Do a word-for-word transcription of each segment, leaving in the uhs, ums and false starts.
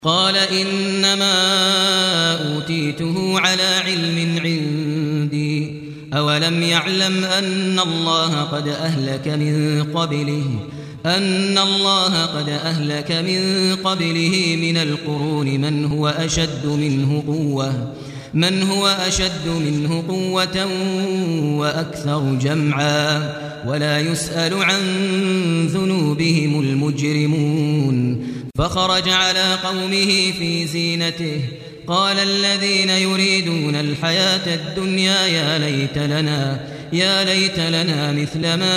قال إنما أوتيته على علم عندي أولم يعلم أن الله قد أهلك من قبله أن الله قد أهلك من قبله من القرون من هو أشد منه قوة من هو أشد منه قوة وأكثر جمعا ولا يسأل عن ذنوبهم المجرمون فخرج على قومه في زينته قال الذين يريدون الحياة الدنيا يا ليت لنا يا ليت لنا مثل ما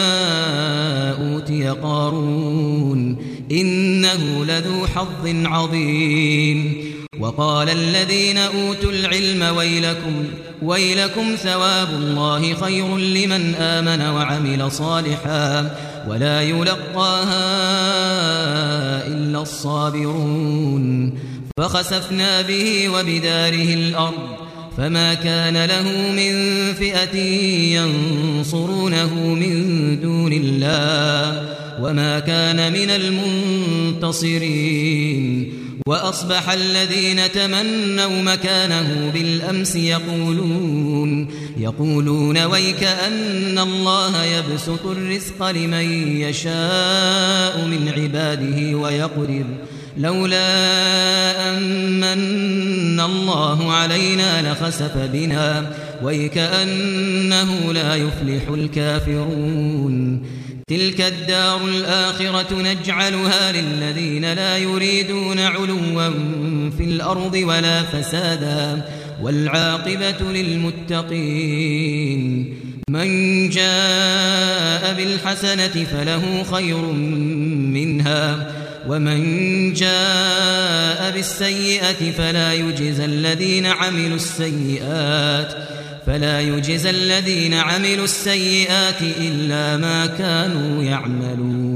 أوتي قارون إنه لذو حظ عظيم وقال الذين أوتوا العلم ويلكم ويلكم ثواب الله خير لمن آمن وعمل صالحا ولا يلقاها إلا الصابرون فخسفنا به وبداره الأرض فما كان له من فئة ينصرونه من دون الله وما كان من المنتصرين وأصبح الذين تمنوا مكانه بالأمس يقولون يقولون ويك أن الله يبسط الرزق لمن يشاء من عباده ويقدر لولا أمن الله علينا لخسف بنا ويكأنه لا يفلح الكافرون تلك الدار الآخرة نجعلها للذين لا يريدون علوا في الأرض ولا فسادا والعاقبة للمتقين من جاء بالحسنة فله خير منها ومن جاء بالسيئة فلا يجزى الذين عملوا السيئات فلا يجزى الذين عملوا السيئات إلا ما كانوا يعملون